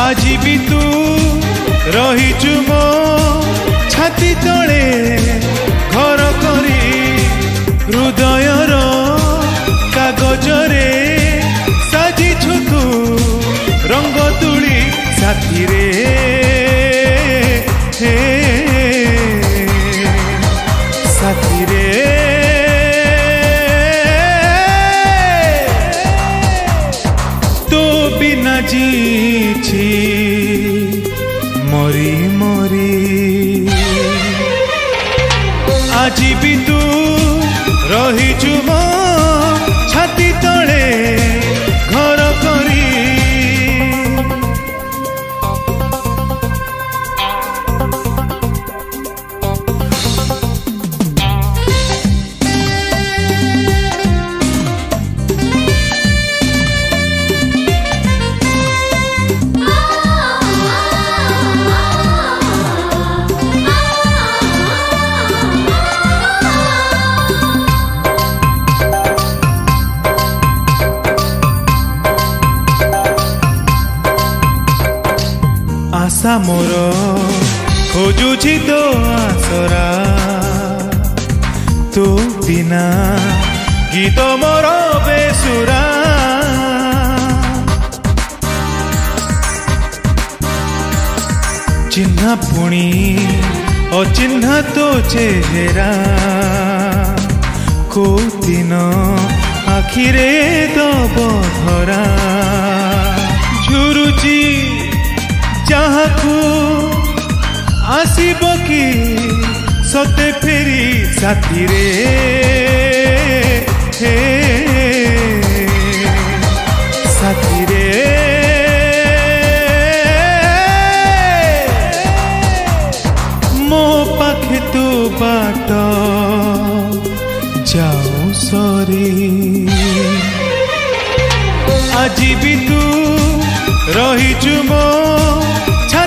আজি भी तू रहिचु मो छाती तले घर करी हृदयर कागजरे साजिछु तू रंग तुली साथी रे साथी रे तो बिना जीची मरी मरी আজি भी तू रहिचु मो छाती तले घर करी आशा मोर खोजुछि तो आसरा तो बिना गीत मोर बेसुरा चिन्हा पुणी अचिन्हा तो चेहरा को दिन आखिरे दब धरा झुरुची जहाँ को आसीब कि सते फेरी साथी रे साथी रे मो पाखे तो बाट जाऊ सरी আজি भी तू रहिचु मो